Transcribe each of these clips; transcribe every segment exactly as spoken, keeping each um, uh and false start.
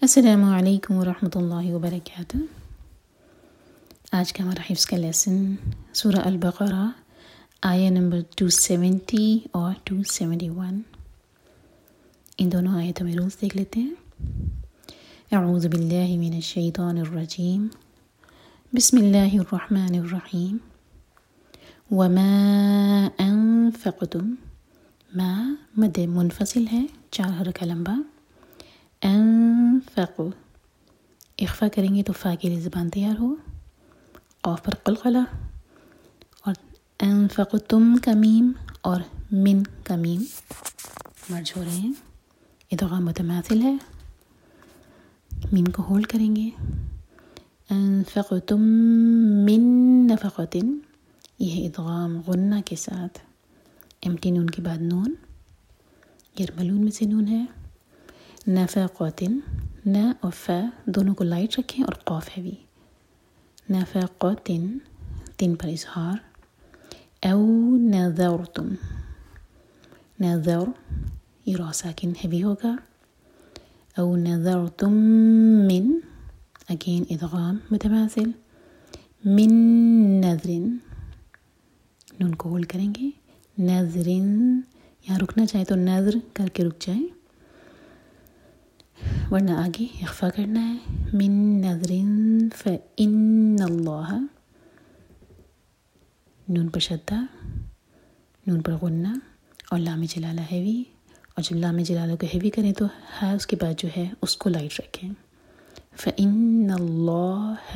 السلام علیکم ورحمۃ اللہ وبرکاتہ۔ آج کا ہمارا حفظ کا لیسن سورہ البقرہ آیہ نمبر دو سو ستر اور دو سو اکہتر۔ ان دونوں آیتوں میں روز دیکھ لیتے ہیں۔ اعوذ باللہ من الشیطان الرجیم، بسم اللہ الرحمن الرحیم۔ وما انفقتم، ما مد منفصل ہے، چار حرکہ لمبا۔ انفقوا، اخفا کریں گے تو فا کے لیے زبان تیار ہو، قاف پر قلقلہ، اور انفقتم کا میم اور من کا میم مرج ہو رہے ہیں، ادغام متماثل ہے، میم کو ہولڈ کریں گے۔ انفقتم من نفقۃ، یہ ہے ادغام غنہ کے ساتھ، امٹی نون کے بعد نون، یرملون میں سے نون ہے۔ نفقۃ، ن اور فا دونوں کو لائٹ رکھیں اور قاف ہے بھی۔ نفقۃ، تین پر اظہار۔ او نذرتم، نذر یہ را ساکن ہیوی ہوگا۔ او نذرتم من، اگین ادغام متماثل، من نذر، نون کو ہولڈ کریں گے۔ نذر، یہاں رکنا چاہے تو نذر کر کے رک جائیں، ورنہ آگے اخفا کرنا ہے۔ من نذر فإن اللہ، نون پر شدہ، نون پر غنہ اور لام جلالہ ہیوی، اور جب لام جلالہ کو ہیوی کریں تو ہا اس کے بعد جو ہے اس کو لائٹ رکھیں۔ فإن اللہ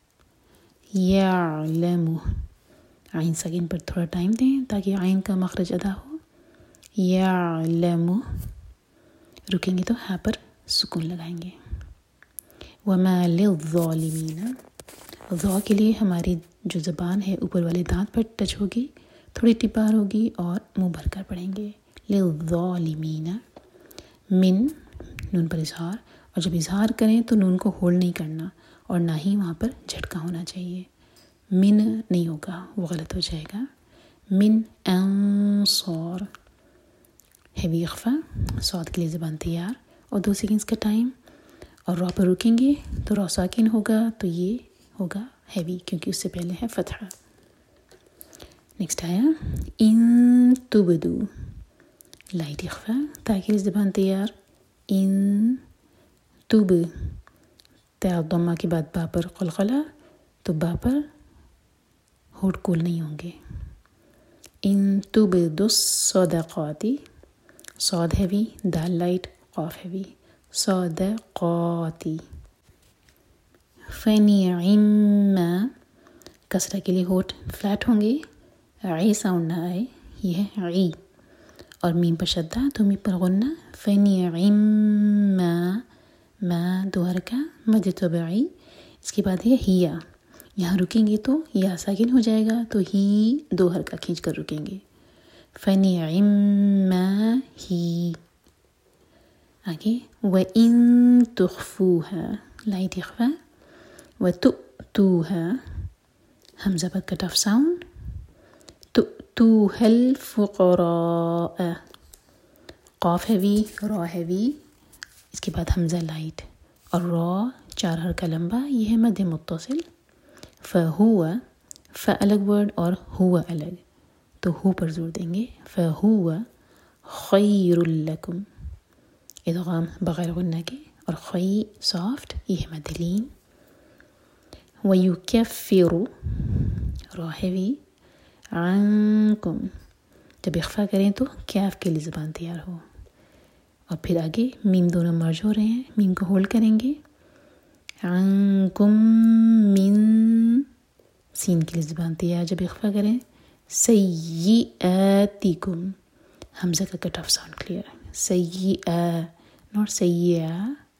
یعلم، عین ساکن پر تھوڑا ٹائم دیں تاکہ عین کا مخرج ادا ہو۔ یعلم، رکیں گے تو ہا پر سکون لگائیں گے۔ وما للظالمین، ظا کے لیے ہماری جو زبان ہے اوپر والے دانت پر ٹچ ہوگی، تھوڑی ٹپار ہوگی اور منہ بھر کر پڑھیں گے۔ للظالمین، من نون پر اظہار، اور جب اظہار کریں تو نون کو ہولڈ نہیں کرنا اور نہ ہی وہاں پر جھٹکا ہونا چاہیے، من نہیں ہوگا، وہ غلط ہو جائے گا۔ من انصار، ہیوی اخفا، صاد کے لیے زبان تیار اور دو سیکنڈز کا ٹائم، اور را پر رکیں گے تو را ساکن ہوگا تو یہ ہوگا ہیوی کیونکہ اس سے پہلے ہے فتحہ۔ نیکسٹ آیا ان تبدو، لائٹ اخفا، تاکہ زبان تیار۔ ان تب، تا ضمہ کے بعد با پر قلقلہ، تو با پر ہوٹ کول نہیں ہوں گے۔ ان تبدو الصدقات، صاد ہیوی، دال لائٹ، قاف ہیوی، صدقاتی۔ فنعما، کسرہ کے لیے ہوٹ فلیٹ ہوں گے، عی ساؤنڈ نہ آئے، یہ ہے عی، اور میم پر شدہ تو میم پر غنہ۔ فنعما، ما دو حرکہ مد طبعی، اس کے بعد ہے ہیا، یہاں رکیں گے تو یا ساکن ہو جائے گا تو ہی دو حرکہ کھینچ کر رکیں گے۔ فنعما ہی، آگے وَإِن تُخْفُوهَا، لائٹ اخفا، وَتُؤْتُوهَا، حمزہ پر کٹ آف ساؤنڈ، تُؤْتُوهَا الْفُقَرَاءَ، قاف ہیوی، را ہیوی، اس کے بعد حمزہ لائٹ اور را چار حرکہ لمبا، یہ ہے مد متصل۔ فَهُوَ، ف الگ ورڈ اور ہوا الگ، تو ہو پر زور دیں گے۔ فَهُوَ خَيْرٌ لَكُمْ، ادغام بغیر غنہ کے، اور خی سافٹ، یہ ہے مد لین۔ وَيُكَفِّرُ، را ہیوی، عَنْكُمْ، جب اخفا کریں تو کیف کے لیے زبان تیار ہو، اور پھر آگے میم دونوں مرج ہو رہے ہیں، میم کو ہولڈ کریں گے۔ عَنْكُمْ من، سین کے لیے زبان تیار، جب اخفا کریں۔ سیئاتکم، حمزہ کا کٹ آف ساؤنڈ کلیئر، سیئا نوٹ سیئا،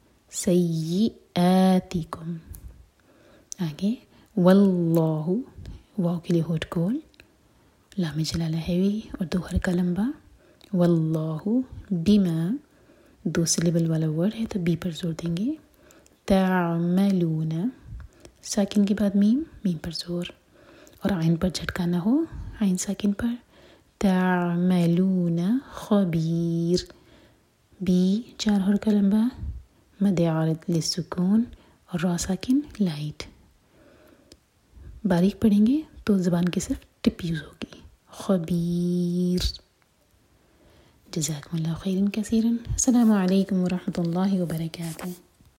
سیئاتکم۔ آگے واللہ، واو کے لیے ہوٹ کول، لام جلالہ ہیوی اور دو حرکہ لمبا۔ واللہ بما، دو سلیبل والا ورڈ ہے تو بی پر زور دیں گے۔ تعملون، ساکن کے بعد میم، میم پر زور، اور عین پر جھٹکا نہ ہو، عین ساکن پر۔ تعملون خبیر، بی چار حرکہ لمبا، مد عارض للسکون اور را ساکن لائٹ. باریک پڑھیں گے تو زبان کی صرف ٹپ یوز ہوگی. خبیر. جزاکم اللہ خیرا کثیرا. السلام علیکم ورحمۃ اللہ وبرکاتہ.